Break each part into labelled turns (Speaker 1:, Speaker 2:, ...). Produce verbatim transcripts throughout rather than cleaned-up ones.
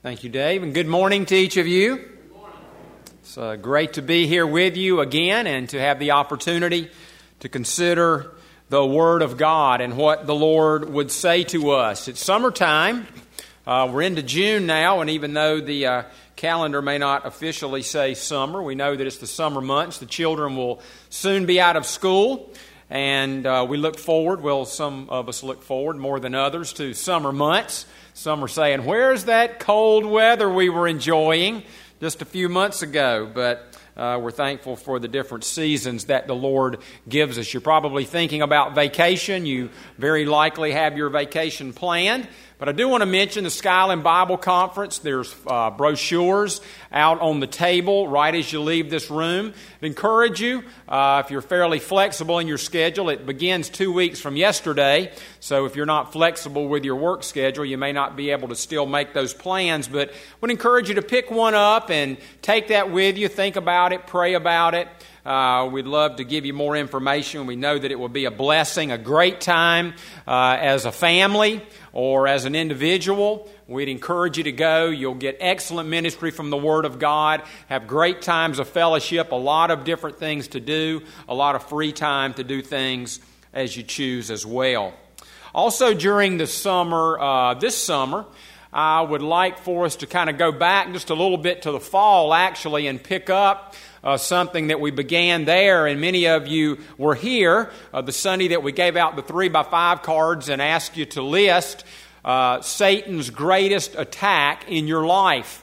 Speaker 1: Thank you, Dave, and good morning to each of you. Good morning. It's uh, great to be here with you again and to have the opportunity to consider the Word of God and what the Lord would say to us. It's summertime. Uh, we're into June now, and even though the uh, calendar may not officially say summer, we know that it's the summer months. The children will soon be out of school, and uh, we look forward, well, some of us look forward more than others, to summer months. Some are saying, where's that cold weather we were enjoying just a few months ago? But uh, we're thankful for the different seasons that the Lord gives us. You're probably thinking about vacation. You very likely have your vacation planned. But I do want to mention the Skyland Bible Conference. There's uh, brochures out on the table right as you leave this room. I encourage you, uh, if you're fairly flexible in your schedule, it begins two weeks from yesterday. So if you're not flexible with your work schedule, you may not be able to still make those plans. But I would encourage you to pick one up and take that with you. Think about it. Pray about it. Uh, we'd love to give you more information. We know that it will be a blessing, a great time uh, as a family or as an individual. We'd encourage you to go. You'll get excellent ministry from the Word of God, have great times of fellowship, a lot of different things to do, a lot of free time to do things as you choose as well. Also during the summer, uh, this summer, I would like for us to kind of go back just a little bit to the fall, actually, and pick up uh, something that we began there. And many of you were here uh, the Sunday that we gave out the three by five cards and asked you to list uh, Satan's greatest attack in your life.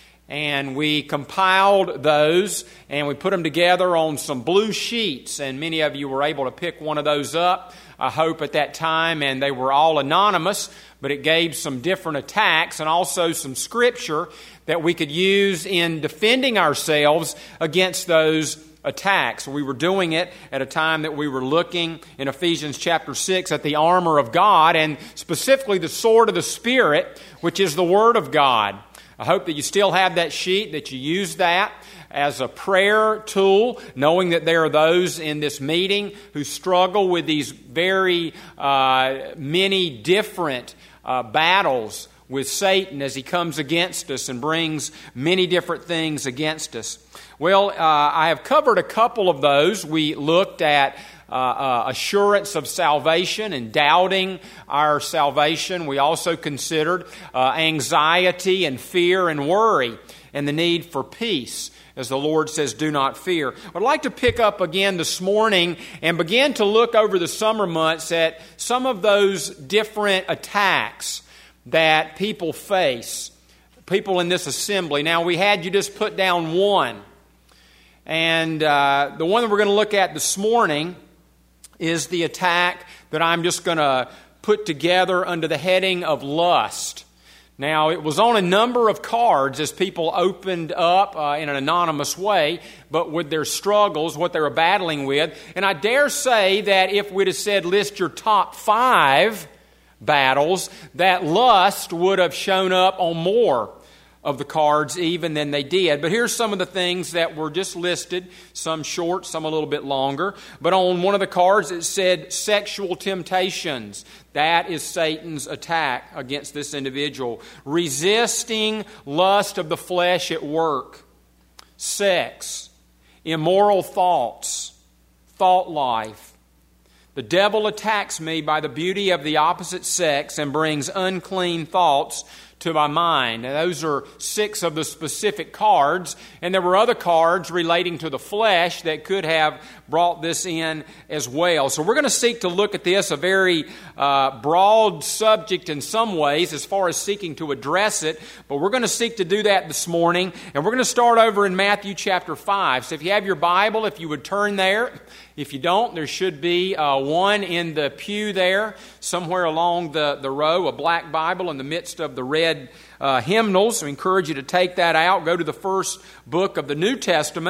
Speaker 1: And we compiled those and we put them together on some blue sheets. And many of you were able to pick one of those up, I hope, at that time. And they were all anonymous, but it gave some different attacks and also some scripture that we could use in defending ourselves against those attacks. We were doing it at a time that we were looking in Ephesians chapter six at the armor of God and specifically the sword of the Spirit, which is the Word of God. I hope that you still have that sheet, that you use that as a prayer tool, knowing that there are those in this meeting who struggle with these very uh, many different uh, battles with Satan as he comes against us and brings many different things against us. Well, uh, I have covered a couple of those. We looked at Uh, uh, assurance of salvation and doubting our salvation. We also considered uh, anxiety and fear and worry and the need for peace. As the Lord says, do not fear. I'd like to pick up again this morning and begin to look over the summer months at some of those different attacks that people face, people in this assembly. Now, we had you just put down one. And uh, the one that we're going to look at this morning is the attack that I'm just going to put together under the heading of lust. Now, it was on a number of cards as people opened up uh, in an anonymous way, but with their struggles, what they were battling with. And I dare say that if we'd have said list your top five battles, that lust would have shown up on more of the cards even than they did. But here's some of the things that were just listed, some short, some a little bit longer. But on one of the cards it said sexual temptations. That is Satan's attack against this individual. Resisting lust of the flesh at work. Sex. Immoral thoughts. Thought life. The devil attacks me by the beauty of the opposite sex and brings unclean thoughts to my mind. And those are six of the specific cards. And there were other cards relating to the flesh that could have brought this in as well. So we're going to seek to look at this, a very uh, broad subject in some ways as far as seeking to address it. But we're going to seek to do that this morning. And we're going to start over in Matthew chapter five. So if you have your Bible, if you would turn there. If you don't, there should be uh, one in the pew there, somewhere along the, the row, a black Bible in the midst of the red uh, hymnals. So I encourage you to take that out. Go to the first book of the New Testament,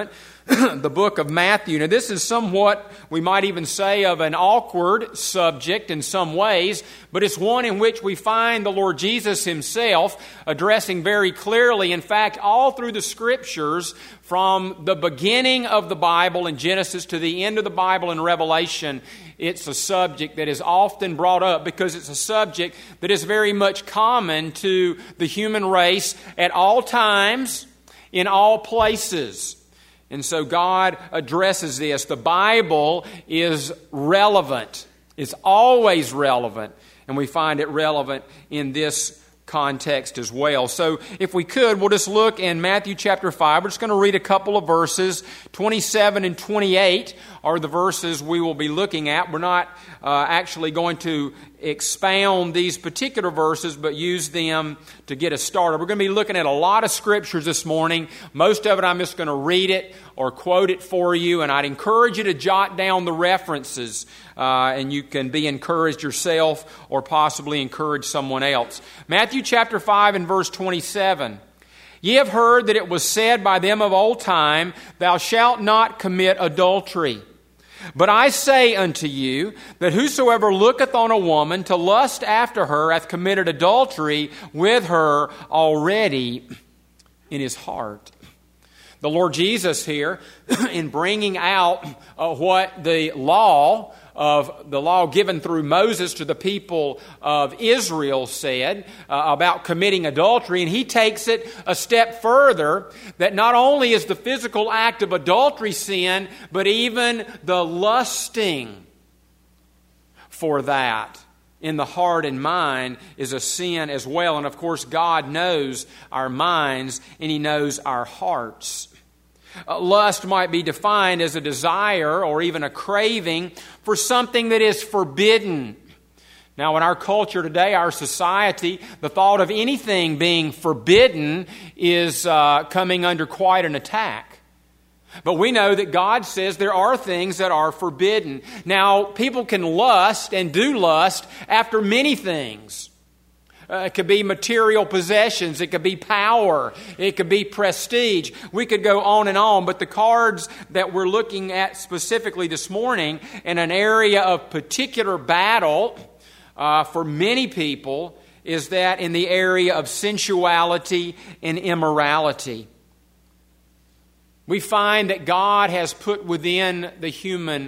Speaker 1: the book of Matthew. Now, this is somewhat, we might even say, of an awkward subject in some ways, but it's one in which we find the Lord Jesus Himself addressing very clearly. In fact, all through the Scriptures, from the beginning of the Bible in Genesis to the end of the Bible in Revelation, it's a subject that is often brought up because it's a subject that is very much common to the human race at all times, in all places. And so God addresses this. The Bible is relevant. It's always relevant. And we find it relevant in this context as well. So if we could, we'll just look in Matthew chapter five. We're just going to read a couple of verses. twenty-seven and twenty-eight are the verses we will be looking at. We're not uh, actually going to expound these particular verses, but use them to get us started. We're going to be looking at a lot of scriptures this morning. Most of it I'm just going to read it or quote it for you, and I'd encourage you to jot down the references, uh, and you can be encouraged yourself or possibly encourage someone else. Matthew chapter five and verse twenty-seven. Ye have heard that it was said by them of old time, Thou shalt not commit adultery. But I say unto you, that whosoever looketh on a woman to lust after her hath committed adultery with her already in his heart. The Lord Jesus here, in bringing out uh, what the law of the law given through Moses to the people of Israel said uh, about committing adultery, and he takes it a step further, that not only is the physical act of adultery sin, but even the lusting for that in the heart and mind is a sin as well. And of course, God knows our minds and He knows our hearts. Uh, lust might be defined as a desire or even a craving for something that is forbidden. Now, in our culture today, our society, the thought of anything being forbidden is uh, coming under quite an attack. But we know that God says there are things that are forbidden. Now, people can lust and do lust after many things. Uh, it could be material possessions. It could be power. It could be prestige. We could go on and on. But the cards that we're looking at specifically this morning in an area of particular battle uh, for many people is that in the area of sensuality and immorality. We find that God has put within the human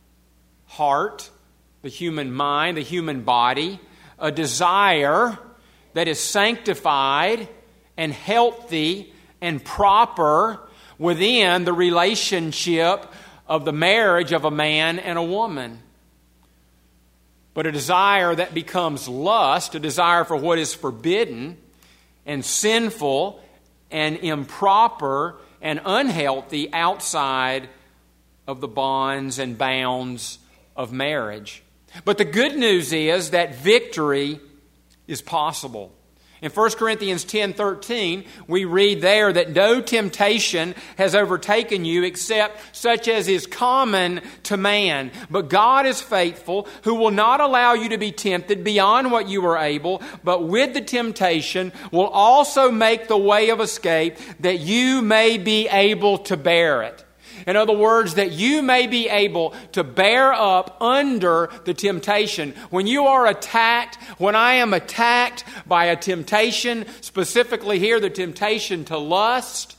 Speaker 1: heart, the human mind, the human body, a desire that is sanctified and healthy and proper within the relationship of the marriage of a man and a woman. But a desire that becomes lust, a desire for what is forbidden and sinful and improper and unhealthy outside of the bonds and bounds of marriage. But the good news is that victory is possible. In First Corinthians ten thirteen, we read there that no temptation has overtaken you except such as is common to man. But God is faithful, who will not allow you to be tempted beyond what you are able, but with the temptation will also make the way of escape that you may be able to bear it. In other words, that you may be able to bear up under the temptation. When you are attacked, when I am attacked by a temptation, specifically here the temptation to lust,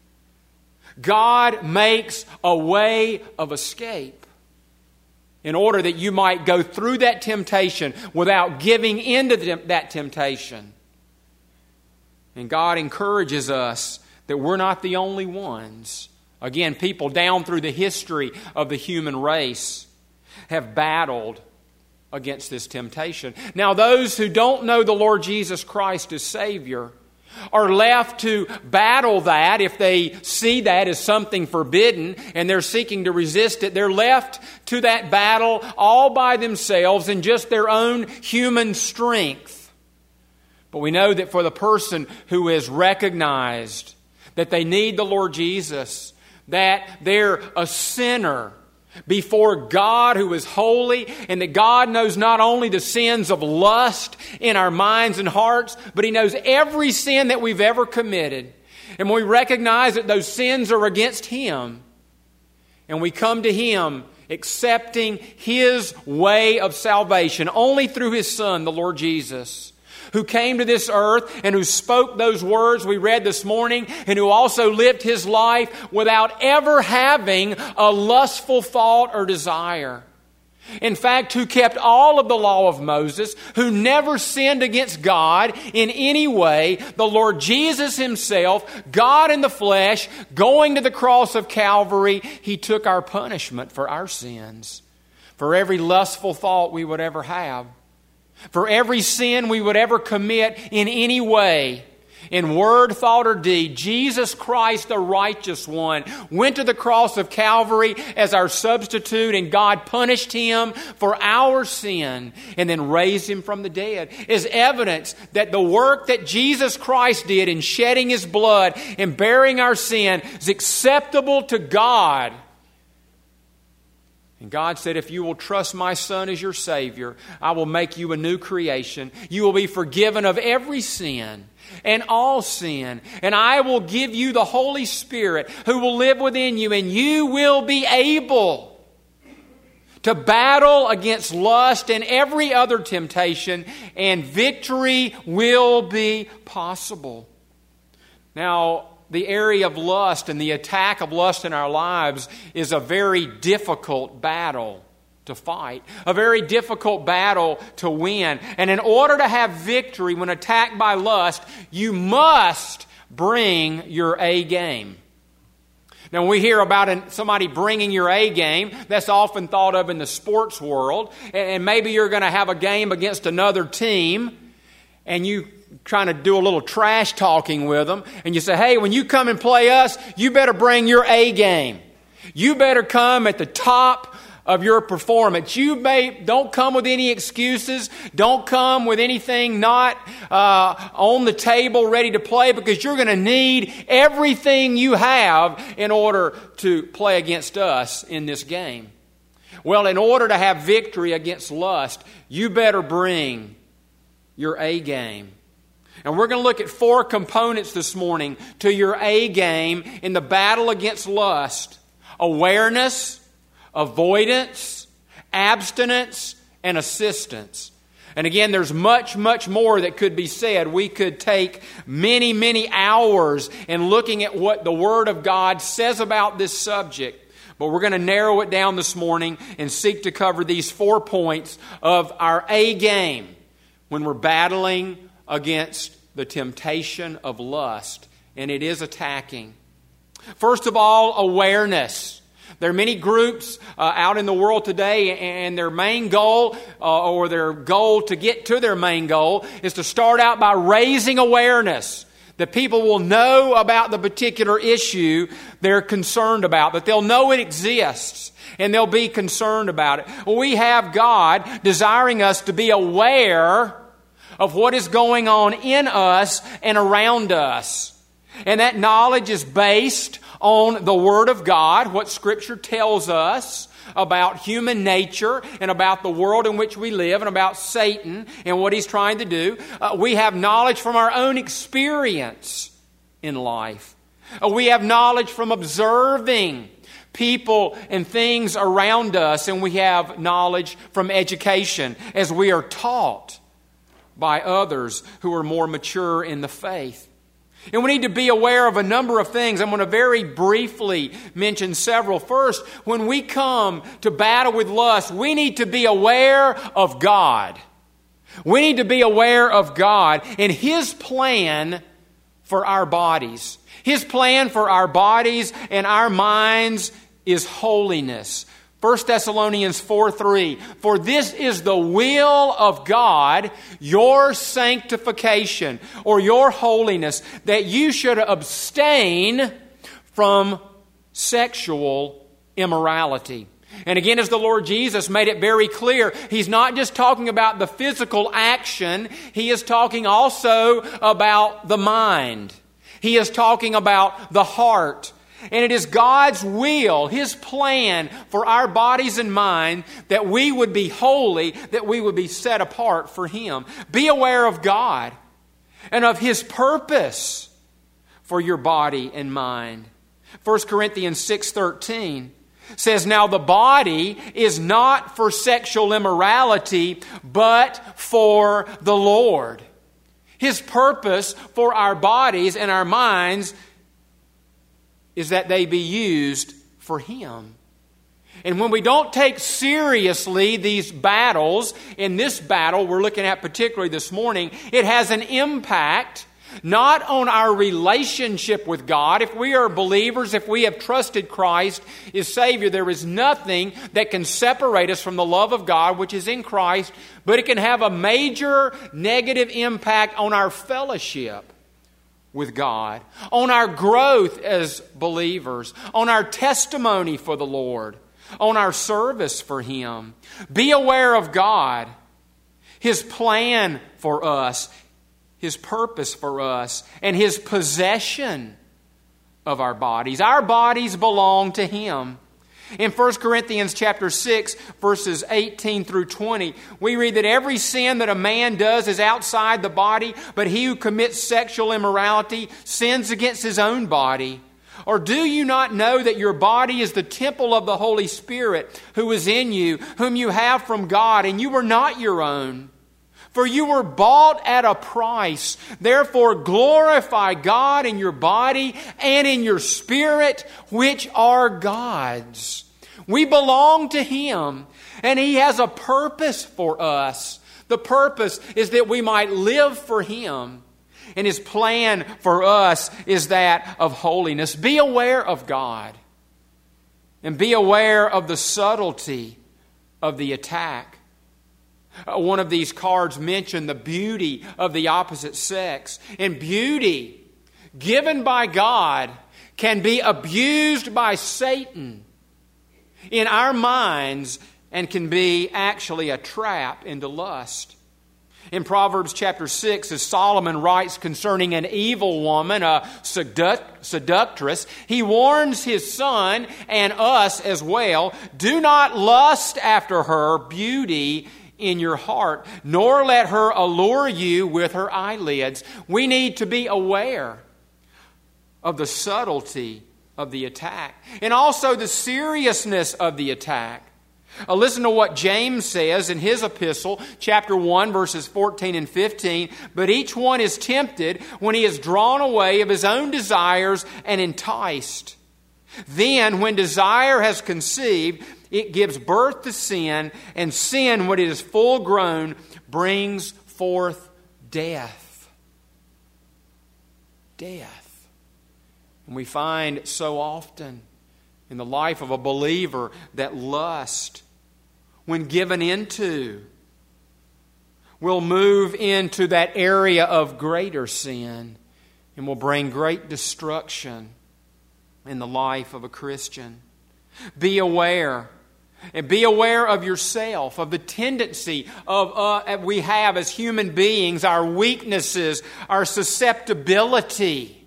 Speaker 1: God makes a way of escape in order that you might go through that temptation without giving in to that temptation. And God encourages us that we're not the only ones. Again, people down through the history of the human race have battled against this temptation. Now, those who don't know the Lord Jesus Christ as Savior are left to battle that. If they see that as something forbidden and they're seeking to resist it, they're left to that battle all by themselves in just their own human strength. But we know that for the person who has recognized that they need the Lord Jesus, that they're a sinner before God who is holy, and that God knows not only the sins of lust in our minds and hearts, but He knows every sin that we've ever committed. And when we recognize that those sins are against Him, and we come to Him accepting His way of salvation only through His Son, the Lord Jesus, who came to this earth and who spoke those words we read this morning, and who also lived His life without ever having a lustful thought or desire. In fact, who kept all of the law of Moses, who never sinned against God in any way, the Lord Jesus Himself, God in the flesh, going to the cross of Calvary, He took our punishment for our sins, for every lustful thought we would ever have, for every sin we would ever commit in any way, in word, thought, or deed. Jesus Christ, the righteous one, went to the cross of Calvary as our substitute, and God punished Him for our sin and then raised Him from the dead as evidence that the work that Jesus Christ did in shedding His blood and bearing our sin is acceptable to God. And God said, if you will trust my Son as your Savior, I will make you a new creation. You will be forgiven of every sin and all sin. And I will give you the Holy Spirit who will live within you. And you will be able to battle against lust and every other temptation. And victory will be possible. Now, the area of lust and the attack of lust in our lives is a very difficult battle to fight, a very difficult battle to win. And in order to have victory when attacked by lust, you must bring your A game. Now, when we hear about somebody bringing your A game, that's often thought of in the sports world. And maybe you're going to have a game against another team, and you trying to do a little trash talking with them, and you say, hey, when you come and play us, you better bring your A game. You better come at the top of your performance. You may don't come with any excuses. Don't come with anything not uh, on the table ready to play, because you're going to need everything you have in order to play against us in this game. Well, in order to have victory against lust, you better bring your A game. And we're going to look at four components this morning to your A game in the battle against lust: awareness, avoidance, abstinence, and assistance. And again, there's much, much more that could be said. We could take many, many hours in looking at what the Word of God says about this subject. But we're going to narrow it down this morning and seek to cover these four points of our A game when we're battling against the temptation of lust, and it is attacking. First of all, awareness. There are many groups uh, out in the world today, and their main goal uh, or their goal to get to their main goal is to start out by raising awareness. That people will know about the particular issue they're concerned about, that they'll know it exists, and they'll be concerned about it. Well, we have God desiring us to be aware of what is going on in us and around us. And that knowledge is based on the Word of God, what Scripture tells us about human nature and about the world in which we live and about Satan and what he's trying to do. Uh, we have knowledge from our own experience in life. Uh, we have knowledge from observing people and things around us, and we have knowledge from education as we are taught by others who are more mature in the faith. And we need to be aware of a number of things. I'm going to very briefly mention several. First, when we come to battle with lust, we need to be aware of God. We need to be aware of God and His plan for our bodies. His plan for our bodies and our minds is holiness. First Thessalonians four three, for this is the will of God, your sanctification, or your holiness, that you should abstain from sexual immorality. And again, as the Lord Jesus made it very clear, He's not just talking about the physical action, He is talking also about the mind. He is talking about the heart. And it is God's will, His plan for our bodies and mind that we would be holy, that we would be set apart for Him. Be aware of God and of His purpose for your body and mind. First Corinthians six thirteen says, now the body is not for sexual immorality, but for the Lord. His purpose for our bodies and our minds is that they be used for Him. And when we don't take seriously these battles, in this battle we're looking at particularly this morning, it has an impact not on our relationship with God. If we are believers, if we have trusted Christ as Savior, there is nothing that can separate us from the love of God, which is in Christ, but it can have a major negative impact on our fellowship with God, on our growth as believers, on our testimony for the Lord, on our service for Him. Be aware of God, His plan for us, His purpose for us, and His possession of our bodies. Our bodies belong to Him. In First Corinthians chapter six, verses eighteen through twenty, we read that every sin that a man does is outside the body, but he who commits sexual immorality sins against his own body. Or do you not know that your body is the temple of the Holy Spirit who is in you, whom you have from God, and you are not your own? For you were bought at a price. Therefore glorify God in your body and in your spirit, which are God's. We belong to Him, and He has a purpose for us. The purpose is that we might live for Him. And His plan for us is that of holiness. Be aware of God. And be aware of the subtlety of the attack. Uh, one of these cards mentioned the beauty of the opposite sex. And beauty given by God can be abused by Satan in our minds and can be actually a trap into lust. In Proverbs chapter six, as Solomon writes concerning an evil woman, a seduct- seductress, he warns his son and us as well, do not lust after her beauty in your heart, nor let her allure you with her eyelids. We need to be aware of the subtlety of the attack and also the seriousness of the attack. Uh, listen to what James says in his epistle, chapter one, verses fourteen and fifteen. But each one is tempted when he is drawn away of his own desires and enticed. Then, when desire has conceived, it gives birth to sin, and sin, when it is full grown, brings forth death. Death. And we find so often in the life of a believer that lust, when given into, will move into that area of greater sin and will bring great destruction in the life of a Christian. Be aware. And be aware of yourself, of the tendency of uh, we have as human beings, our weaknesses, our susceptibility.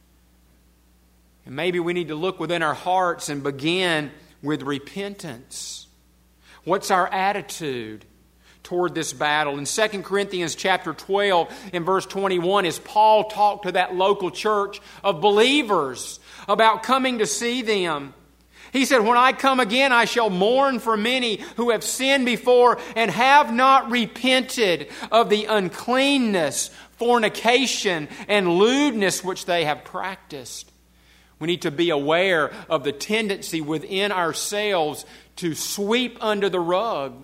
Speaker 1: And maybe we need to look within our hearts and begin with repentance. What's our attitude toward this battle? In Second Corinthians chapter twelve, in verse twenty-one, as Paul talked to that local church of believers about coming to see them, he said, when I come again, I shall mourn for many who have sinned before and have not repented of the uncleanness, fornication, and lewdness which they have practiced. We need to be aware of the tendency within ourselves to sweep under the rug,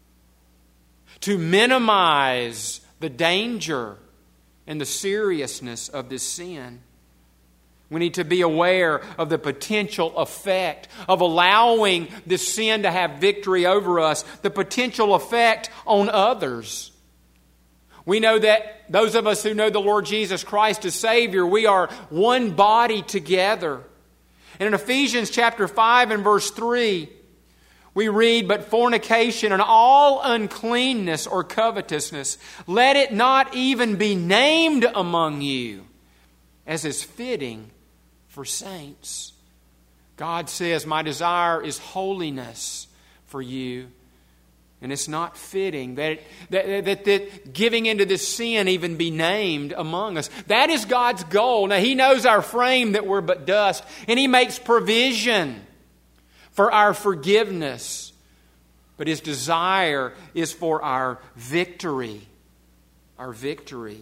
Speaker 1: to minimize the danger and the seriousness of this sin. We need to be aware of the potential effect of allowing this sin to have victory over us, the potential effect on others. We know that those of us who know the Lord Jesus Christ as Savior, we are one body together. And in Ephesians chapter five and verse three, we read, but fornication and all uncleanness or covetousness, let it not even be named among you, as is fitting for saints. God says, my desire is holiness for you. And it's not fitting that, that, that, that giving into this sin even be named among us. That is God's goal. Now, He knows our frame, that we're but dust, and He makes provision for our forgiveness, but His desire is for our victory. Our victory.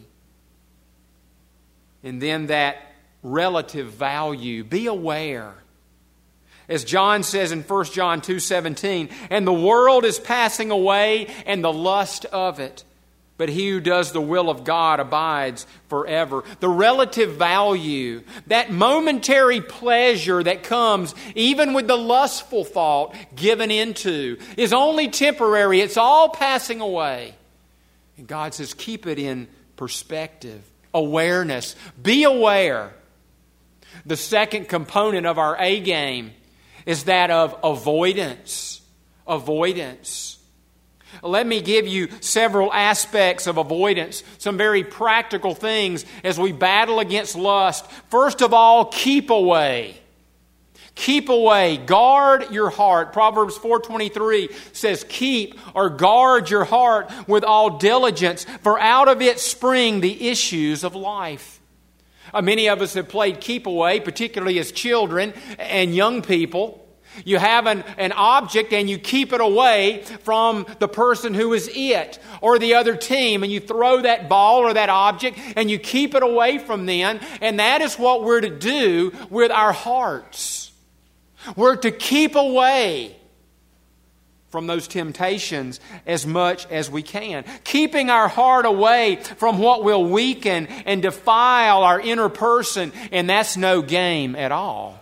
Speaker 1: And then that relative value. Be aware. As John says in First John two seventeen, and the world is passing away and the lust of it, but he who does the will of God abides forever. The relative value, that momentary pleasure that comes even with the lustful thought given into, is only temporary. It's all passing away. And God says, keep it in perspective. Awareness. Be aware. The second component of our A game is that of avoidance. Avoidance. Let me give you several aspects of avoidance, some very practical things as we battle against lust. First of all, keep away. Keep away. Guard your heart. Proverbs four twenty-three says, keep or guard your heart with all diligence, for out of it spring the issues of life. Uh, many of us have played keep away, particularly as children and young people. You have an, an object and you keep it away from the person who is it or the other team, and you throw that ball or that object and you keep it away from them. And that is what we're to do with our hearts. We're to keep away from those temptations as much as we can. Keeping our heart away from what will weaken and defile our inner person, and that's no game at all.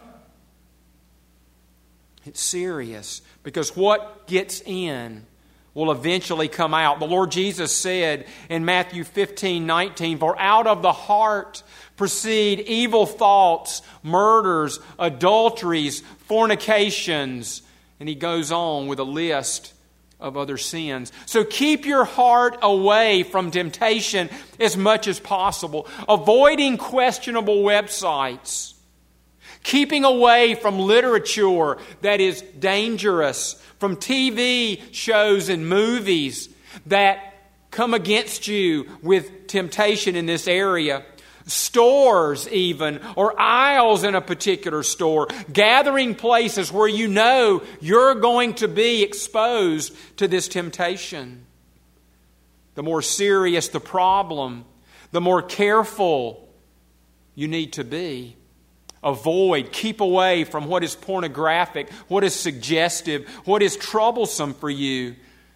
Speaker 1: It's serious, because what gets in will eventually come out. The Lord Jesus said in Matthew fifteen nineteen, for out of the heart proceed evil thoughts, murders, adulteries, fornications. And He goes on with a list of other sins. So keep your heart away from temptation as much as possible. Avoiding questionable websites. Keeping away from literature that is dangerous, from T V shows and movies that come against you with temptation in this area. Stores even, or aisles in a particular store. Gathering places where you know you're going to be exposed to this temptation. The more serious the problem, the more careful you need to be. Avoid, keep away from what is pornographic, what is suggestive, what is troublesome for you.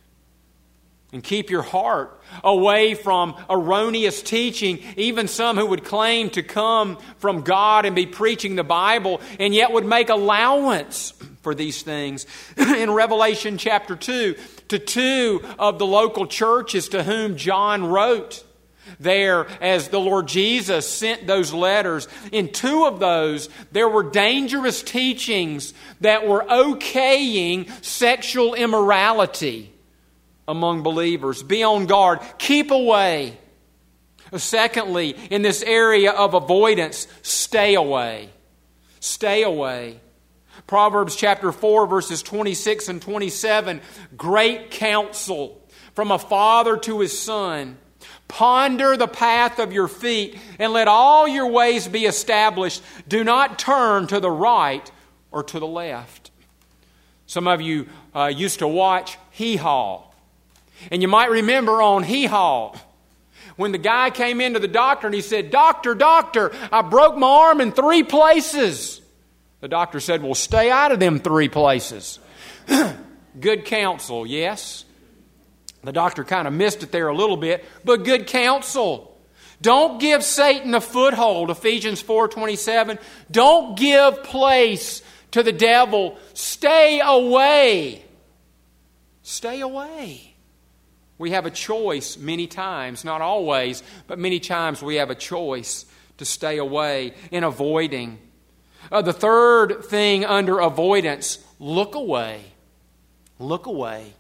Speaker 1: And keep your heart away from erroneous teaching, even some who would claim to come from God and be preaching the Bible, and yet would make allowance for these things. In Revelation chapter two, to two of the local churches to whom John wrote, there, as the Lord Jesus sent those letters, in two of those, there were dangerous teachings that were okaying sexual immorality among believers. Be on guard. Keep away. Secondly, in this area of avoidance, stay away. Stay away. Proverbs chapter four, verses twenty-six and twenty-seven, great counsel from a father to his son. Ponder the path of your feet, and let all your ways be established. Do not turn to the right or to the left. Some of you uh, used to watch Hee Haw. And you might remember on Hee Haw, when the guy came into the doctor and he said, Doctor, doctor, I broke my arm in three places. The doctor said, well, stay out of them three places. Good counsel, yes. The doctor kind of missed it there a little bit, but good counsel. Don't give Satan a foothold, Ephesians four twenty-seven. Don't give place to the devil. Stay away. Stay away. We have a choice many times, not always, but many times we have a choice to stay away in avoiding. Uh, the third thing under avoidance, look away. Look away.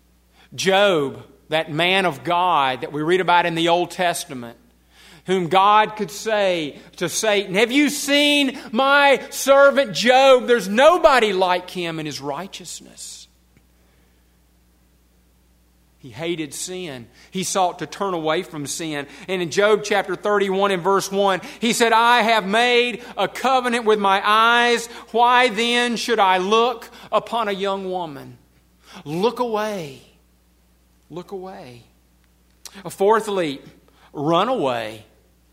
Speaker 1: Job, that man of God that we read about in the Old Testament, whom God could say to Satan, have you seen my servant Job? There's nobody like him in his righteousness. He hated sin. He sought to turn away from sin. And in Job chapter thirty-one and verse one, he said, I have made a covenant with my eyes. Why then should I look upon a young woman? Look away. Look away. Fourthly, run away.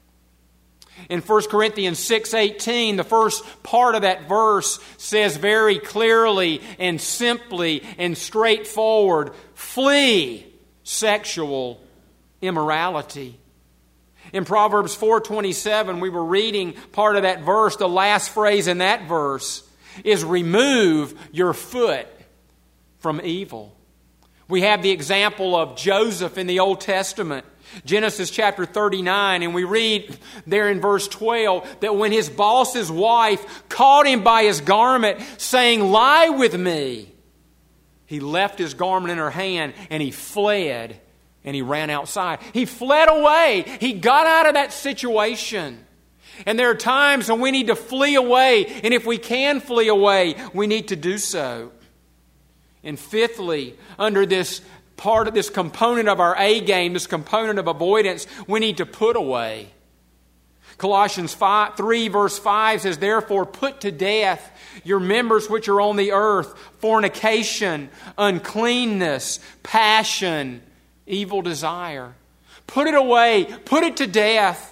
Speaker 1: In First Corinthians six eighteen, the first part of that verse says very clearly and simply and straightforward, flee sexual immorality. In Proverbs four twenty-seven, we were reading part of that verse. The last phrase in that verse is remove your foot from evil. We have the example of Joseph in the Old Testament. Genesis chapter thirty-nine, and we read there in verse twelve that when his boss's wife caught him by his garment saying, lie with me, he left his garment in her hand and he fled and he ran outside. He fled away. He got out of that situation. And there are times when we need to flee away, and if we can flee away, we need to do so. And fifthly, under this part of this component of our A game, this component of avoidance, we need to put away. Colossians five, three verse five says, therefore put to death your members which are on the earth, fornication, uncleanness, passion, evil desire. Put it away, put it to death.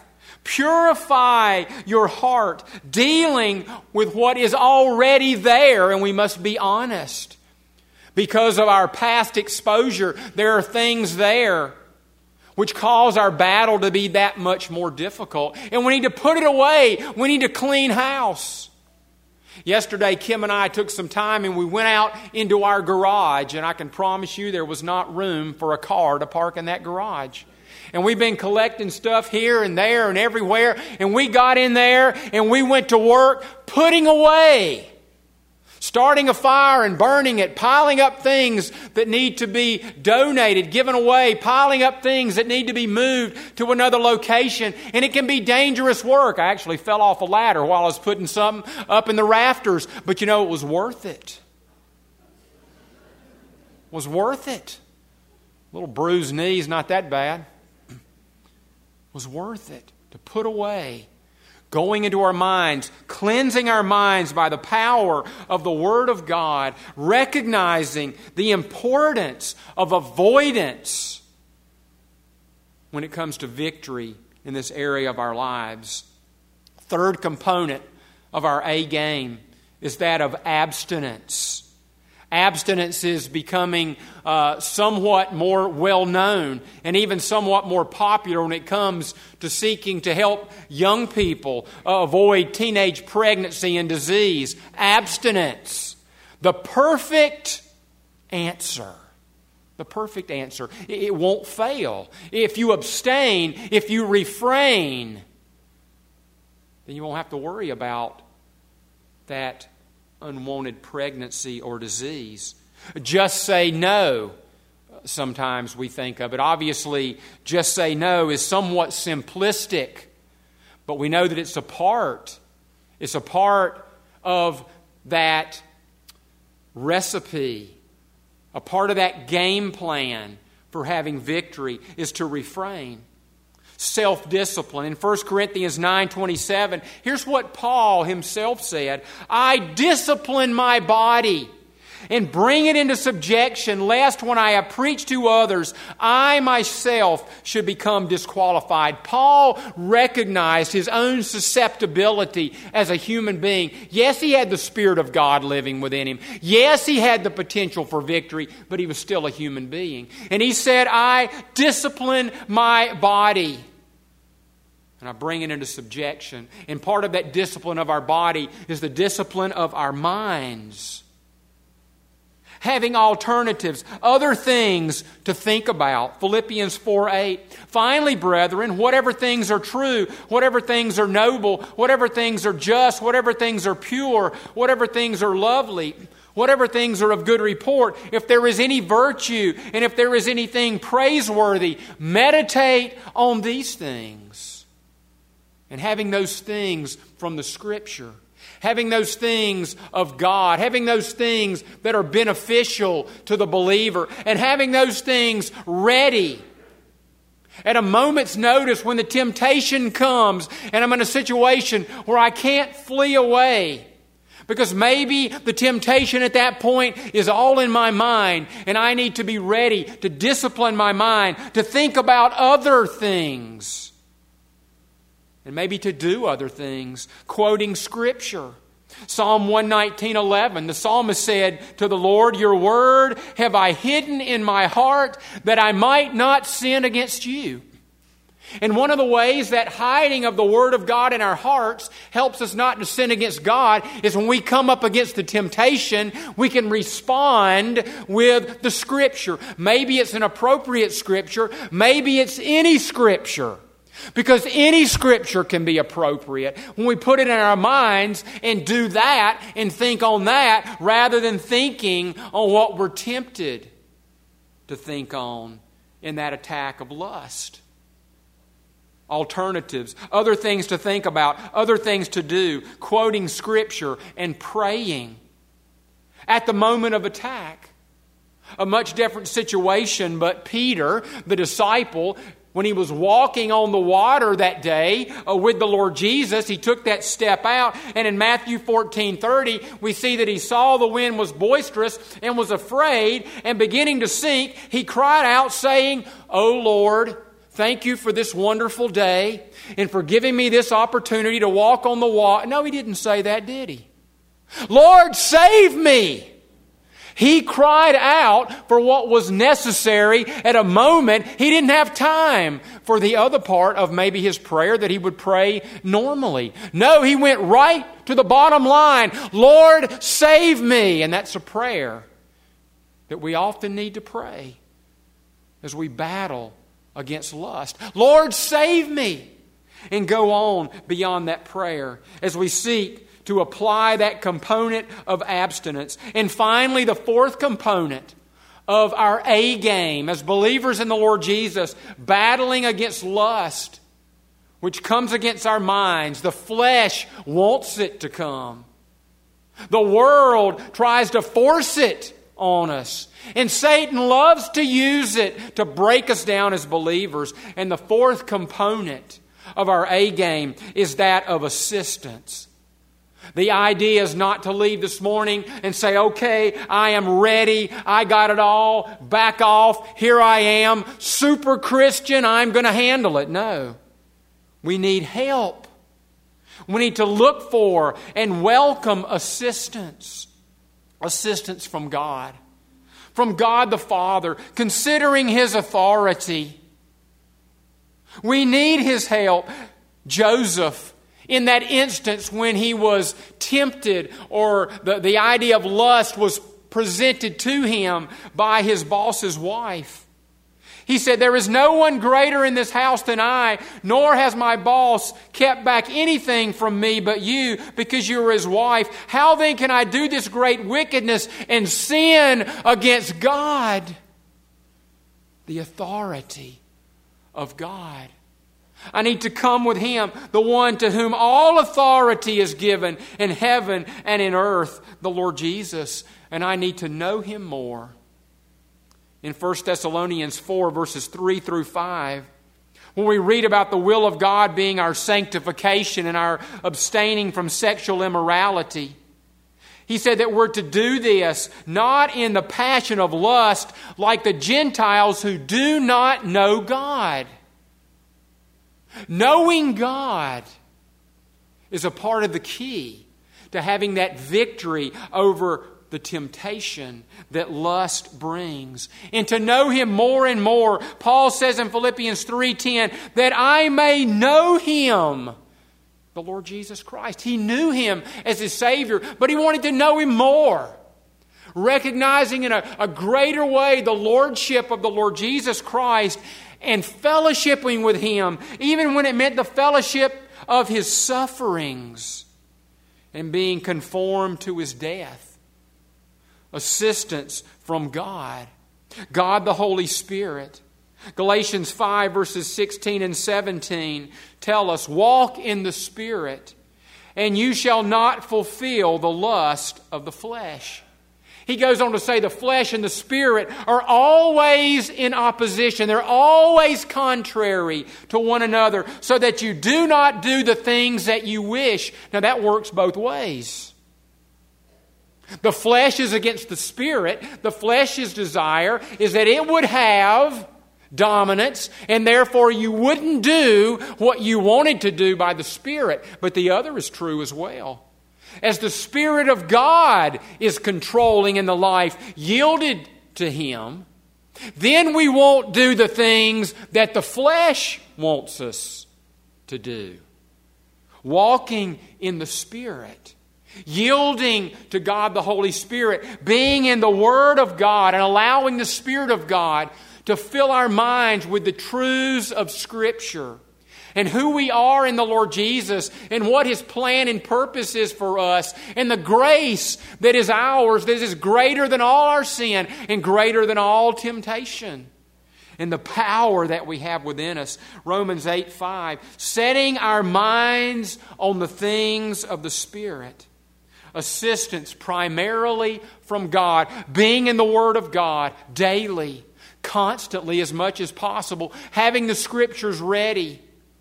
Speaker 1: Purify your heart, dealing with what is already there, and we must be honest. Because of our past exposure, there are things there which cause our battle to be that much more difficult. And we need to put it away. We need to clean house. Yesterday, Kim and I took some time and we went out into our garage. And I can promise you there was not room for a car to park in that garage. And we've been collecting stuff here and there and everywhere. And we got in there and we went to work putting away. Starting a fire and burning it, piling up things that need to be donated, given away, piling up things that need to be moved to another location. And it can be dangerous work. I actually fell off a ladder while I was putting something up in the rafters. But you know, it was worth it. It was worth it. Little bruised knees, not that bad. It was worth it to put away. Going into our minds, cleansing our minds by the power of the Word of God, recognizing the importance of avoidance when it comes to victory in this area of our lives. Third component of our A game is that of abstinence. Abstinence is becoming uh, somewhat more well-known and even somewhat more popular when it comes to seeking to help young people uh, avoid teenage pregnancy and disease. Abstinence. The perfect answer. The perfect answer. It won't fail. If you abstain, if you refrain, then you won't have to worry about that unwanted pregnancy or disease. Just say no. Sometimes we think of it. Obviously, just say no is somewhat simplistic, but we know that it's a part. It's a part of that recipe. A part of that game plan for having victory is to refrain. Self-discipline. In First Corinthians nine twenty-seven, here's what Paul himself said. I discipline my body and bring it into subjection, lest when I have preached to others, I myself should become disqualified. Paul recognized his own susceptibility as a human being. Yes, he had the Spirit of God living within him. Yes, he had the potential for victory, but he was still a human being. And he said, I discipline my body. And I bring it into subjection. And part of that discipline of our body is the discipline of our minds. Having alternatives, other things to think about. Philippians four eight. Finally, brethren, whatever things are true, whatever things are noble, whatever things are just, whatever things are pure, whatever things are lovely, whatever things are of good report, if there is any virtue and if there is anything praiseworthy, meditate on these things. And having those things from the Scripture, Having those things of God, having those things that are beneficial to the believer, and having those things ready at a moment's notice when the temptation comes and I'm in a situation where I can't flee away. Because maybe the temptation at that point is all in my mind, and I need to be ready to discipline my mind, to think about other things. And maybe to do other things, quoting Scripture. Psalm one nineteen eleven, the psalmist said to the Lord, "Your word have I hidden in my heart that I might not sin against you." And one of the ways that hiding of the Word of God in our hearts helps us not to sin against God is when we come up against the temptation, we can respond with the Scripture. Maybe it's an appropriate Scripture. Maybe it's any Scripture. Because any Scripture can be appropriate when we put it in our minds and do that and think on that rather than thinking on what we're tempted to think on in that attack of lust. Alternatives, other things to think about, other things to do, quoting Scripture and praying at the moment of attack. A much different situation, but Peter, the disciple, when he was walking on the water that day uh, with the Lord Jesus, he took that step out. And in Matthew fourteen thirty, we see that he saw the wind was boisterous and was afraid, and beginning to sink, he cried out saying, "O Lord, thank you for this wonderful day and for giving me this opportunity to walk on the water." No, he didn't say that, did he? "Lord, save me." He cried out for what was necessary at a moment. He didn't have time for the other part of maybe his prayer that he would pray normally. No, he went right to the bottom line. "Lord, save me." And that's a prayer that we often need to pray as we battle against lust. "Lord, save me." And go on beyond that prayer as we seek to apply that component of abstinence. And finally, the fourth component of our A game as believers in the Lord Jesus, battling against lust, which comes against our minds. The flesh wants it to come. The world tries to force it on us. And Satan loves to use it to break us down as believers. And the fourth component of our A game is that of assistance. The idea is not to leave this morning and say, "Okay, I am ready. I got it all. Back off. Here I am. Super Christian. I'm going to handle it." No. We need help. We need to look for and welcome assistance. Assistance from God. From God the Father, considering His authority. We need His help. Joseph, in that instance when he was tempted or the, the idea of lust was presented to him by his boss's wife, he said, "There is no one greater in this house than I, nor has my boss kept back anything from me but you, because you are his wife. How then can I do this great wickedness and sin against God?" The authority of God. I need to come with Him, the one to whom all authority is given in heaven and in earth, the Lord Jesus. And I need to know Him more. In First Thessalonians four, verses three through five, when we read about the will of God being our sanctification and our abstaining from sexual immorality, he said that we're to do this not in the passion of lust like the Gentiles who do not know God. Knowing God is a part of the key to having that victory over the temptation that lust brings. And to know Him more and more, Paul says in Philippians three ten, that I may know Him, the Lord Jesus Christ. He knew Him as His Savior, but he wanted to know Him more. Recognizing in a, a greater way the Lordship of the Lord Jesus Christ and fellowshipping with Him, even when it meant the fellowship of His sufferings and being conformed to His death. Assistance from God. God the Holy Spirit. Galatians five verses sixteen and seventeen tell us, "Walk in the Spirit, and you shall not fulfill the lust of the flesh. He goes on to say the flesh and the spirit are always in opposition. They're always contrary to one another, so that you do not do the things that you wish. Now that works both ways. The flesh is against the spirit. The flesh's desire is that it would have dominance, and therefore you wouldn't do what you wanted to do by the Spirit. But the other is true as well. As the Spirit of God is controlling in the life yielded to Him, then we won't do the things that the flesh wants us to do. Walking in the Spirit, yielding to God the Holy Spirit, being in the Word of God and allowing the Spirit of God to fill our minds with the truths of Scripture and who we are in the Lord Jesus and what His plan and purpose is for us and the grace that is ours, that is greater than all our sin and greater than all temptation. And the power that we have within us. Romans eight five, setting our minds on the things of the Spirit. Assistance primarily from God, being in the Word of God daily, constantly as much as possible, having the Scriptures ready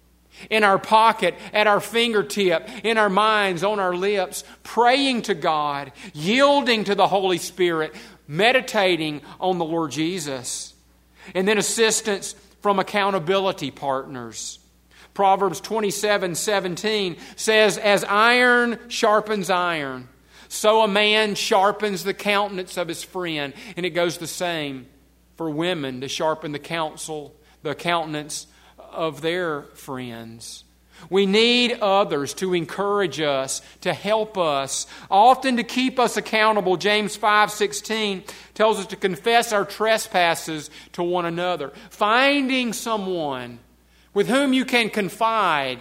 Speaker 1: in our pocket, at our fingertip, in our minds, on our lips, praying to God, yielding to the Holy Spirit, meditating on the Lord Jesus. And then assistance from accountability partners. Proverbs twenty-seven seventeen says, as iron sharpens iron, so a man sharpens the countenance of his friend. And it goes the same for women, to sharpen the counsel, the countenance of their friends. We need others to encourage us, to help us, often to keep us accountable. James five sixteen tells us to confess our trespasses to one another. Finding someone with whom you can confide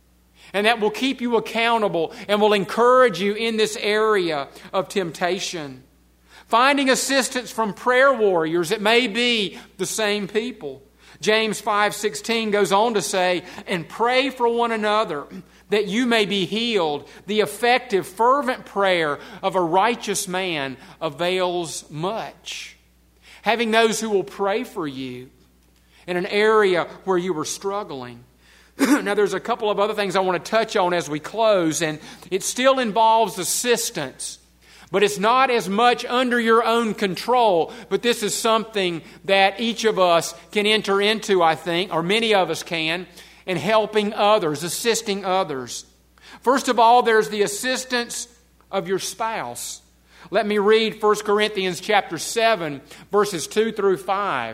Speaker 1: and that will keep you accountable and will encourage you in this area of temptation. Finding assistance from prayer warriors. It may be the same people. James five sixteen goes on to say, and pray for one another that you may be healed. The effective, fervent prayer of a righteous man avails much. Having those who will pray for you in an area where you were struggling. Now there's a couple of other things I want to touch on as we close, and it still involves assistance. But it's not as much under your own control, but this is something that each of us can enter into, I think, or many of us can, in helping others, assisting others. First of all, there's the assistance of your spouse. Let me read First Corinthians chapter seven, verses two through five.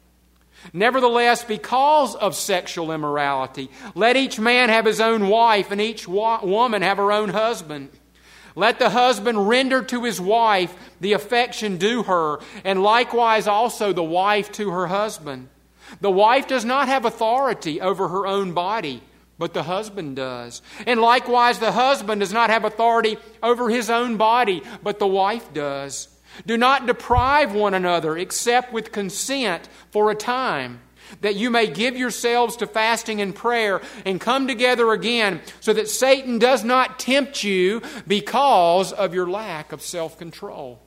Speaker 1: Nevertheless, because of sexual immorality, let each man have his own wife, and each wa- woman have her own husband. Let the husband render to his wife the affection due her, and likewise also the wife to her husband. The wife does not have authority over her own body, but the husband does. And likewise the husband does not have authority over his own body, but the wife does. Do not deprive one another except with consent for a time, that you may give yourselves to fasting and prayer and come together again, so that Satan does not tempt you because of your lack of self-control.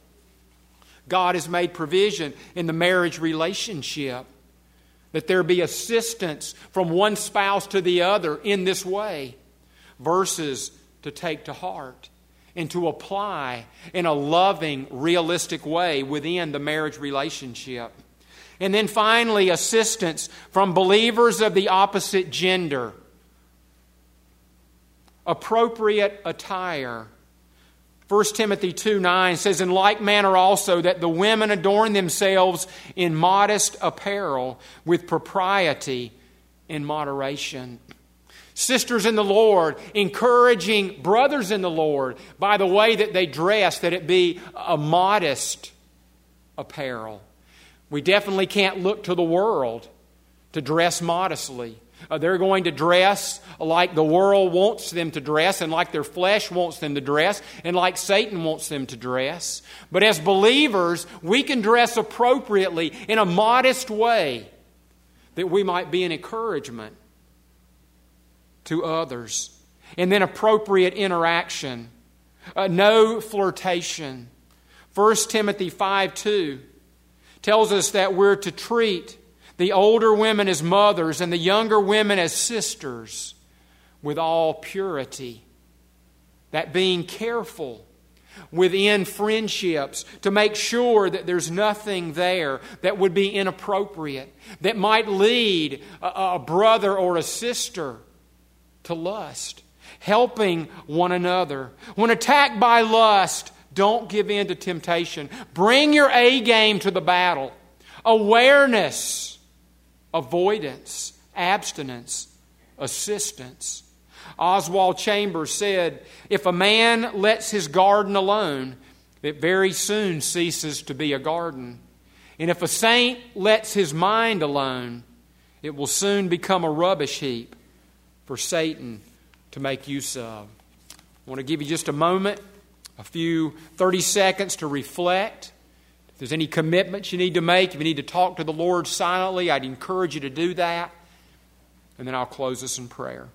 Speaker 1: God has made provision in the marriage relationship that there be assistance from one spouse to the other in this way. Verses to take to heart and to apply in a loving, realistic way within the marriage relationship. And then finally, assistance from believers of the opposite gender. Appropriate attire. First Timothy two nine says, in like manner also that the women adorn themselves in modest apparel with propriety and moderation. Sisters in the Lord, encouraging brothers in the Lord by the way that they dress, that it be a modest apparel. We definitely can't look to the world to dress modestly. Uh, they're going to dress like the world wants them to dress, and like their flesh wants them to dress, and like Satan wants them to dress. But as believers, we can dress appropriately in a modest way, that we might be an encouragement to others. And then appropriate interaction. Uh, no flirtation. First Timothy five two tells us that we're to treat the older women as mothers and the younger women as sisters with all purity. That being careful within friendships to make sure that there's nothing there that would be inappropriate, that might lead a, a brother or a sister to lust. Helping one another. When attacked by lust, don't give in to temptation. Bring your A game to the battle. Awareness, avoidance, abstinence, assistance. Oswald Chambers said, if a man lets his garden alone, it very soon ceases to be a garden. And if a saint lets his mind alone, it will soon become a rubbish heap for Satan to make use of. I want to give you just a moment, a few thirty seconds to reflect. If there's any commitments you need to make, if you need to talk to the Lord silently, I'd encourage you to do that. And then I'll close this in prayer.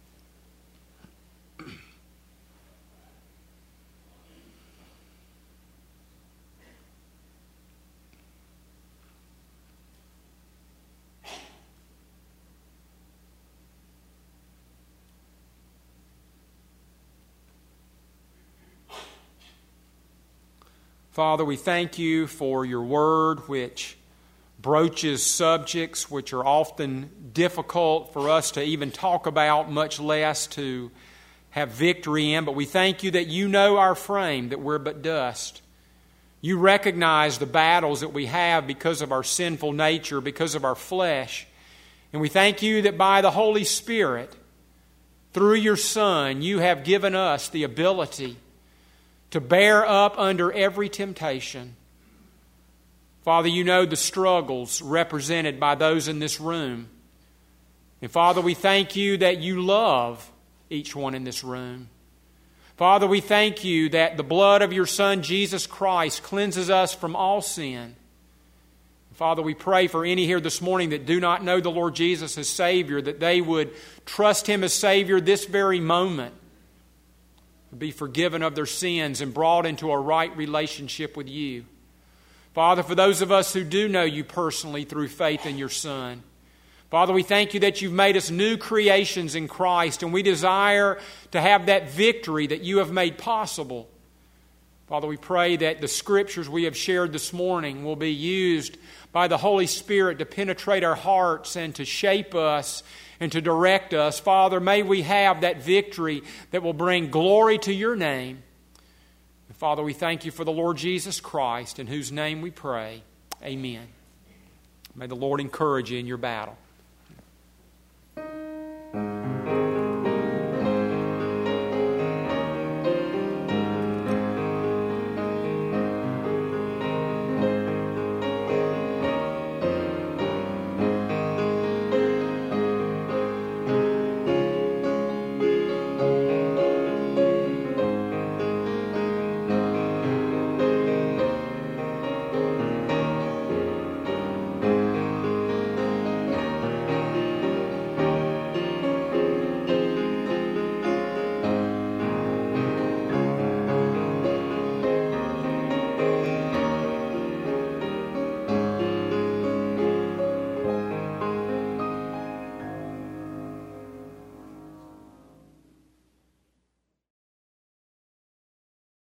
Speaker 1: Father, we thank you for your word, which broaches subjects which are often difficult for us to even talk about, much less to have victory in. But we thank you that you know our frame, that we're but dust. You recognize the battles that we have because of our sinful nature, because of our flesh. And we thank you that by the Holy Spirit, through your Son, you have given us the ability to bear up under every temptation. Father, you know the struggles represented by those in this room. And Father, we thank you that you love each one in this room. Father, we thank you that the blood of your Son, Jesus Christ, cleanses us from all sin. Father, we pray for any here this morning that do not know the Lord Jesus as Savior, that they would trust Him as Savior this very moment, be forgiven of their sins and brought into a right relationship with you. Father, for those of us who do know you personally through faith in your Son, Father, we thank you that you've made us new creations in Christ, and we desire to have that victory that you have made possible. Father, we pray that the scriptures we have shared this morning will be used by the Holy Spirit to penetrate our hearts and to shape us and to direct us. Father, may we have that victory that will bring glory to your name. And Father, we thank you for the Lord Jesus Christ, in whose name we pray. Amen. May the Lord encourage you in your battle.